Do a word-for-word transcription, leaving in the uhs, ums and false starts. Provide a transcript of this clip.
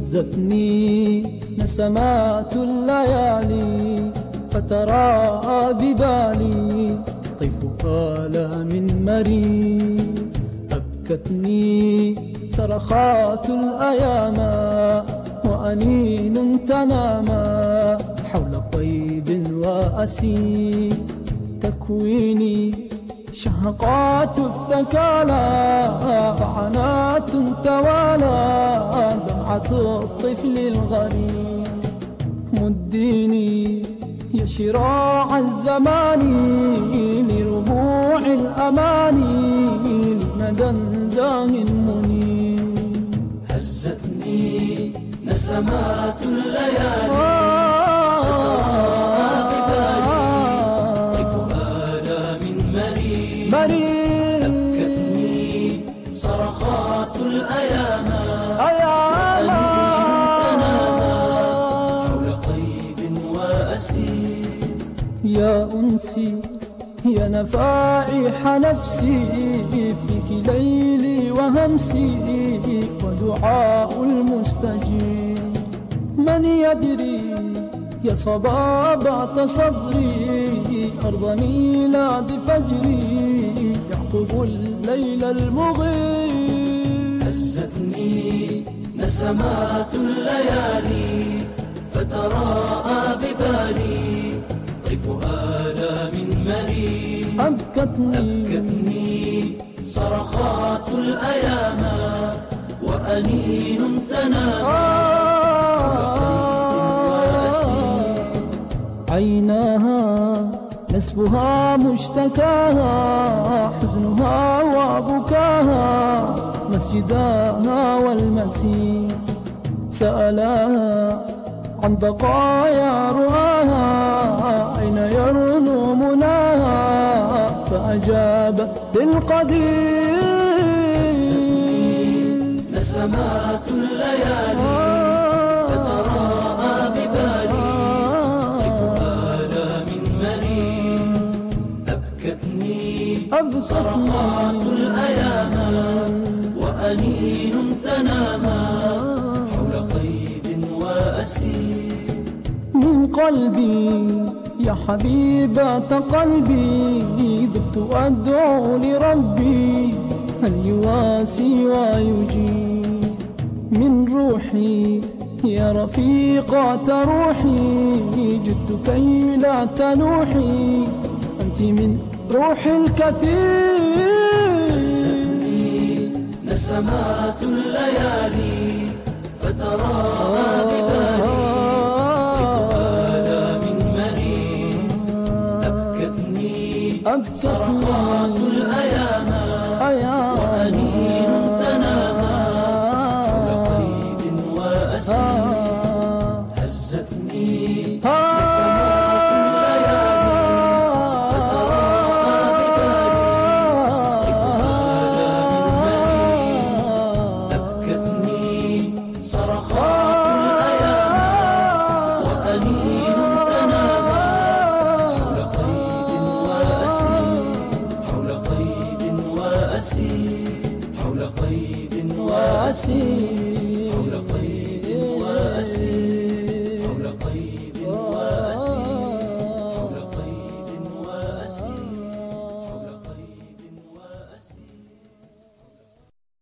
هزتني نسمات الليالي فتراءى ببالي طيف آلام مرير. أبكتني صرخات الأيام وأنين تنامى حول قيد وأسير. تكويني شهقات الثكالى طعنات توالى دمعة الطفل الغريب. مديني يا شراع الزمان لربوع الأماني لمدى زاه منير. هزتني نسمات الليالي أبكتني صرخات الأيام أياما حول قيد وأسير. يا أنسي يا نفائح نفسي فيك ليلي وهمسي ودعاء المستجيب. من يدري يا صبابة صدري أرض ميلاد فجري يعقب الليل المغيب. هزتني نسمات الليالي فتراءى ببالي طيف آلام مرير. أبكتني أبكتني صرخات الأيام وأنين تنام عيناها نسفها مشتكاها حزنها وبكاها مسجداها والمسيح. سألاها عن بقايا رؤاها أين يرنو مناها فأجابت بالقدير. نسمات الليالي فتراءى ببالي طيف آلام مرير. أبكتني صرخات الأيام وأنين تنامى حول قيد وأسير. من قلبي يا حبيبة قلبي ذبت أدعو لربي أن يواسي ويجيب. من روحي يا رفيقة روحي جدت كي لا تنوحي أنت من روح الكثير. هزتني نسمات الليالي فتراءى ببالي طيف آلام مرير. أبكتني صرخات الأيام وأنين تنامى حول قيد وأسير. هزتني نسمات الليالي فتراءى ببالي طيف آلام مرير. أبكتني صرخات الأيام وأنين تنامى حول قيد وأسير. حول قيد وأسير. حول قيد وأسير. حول قيد وأسير.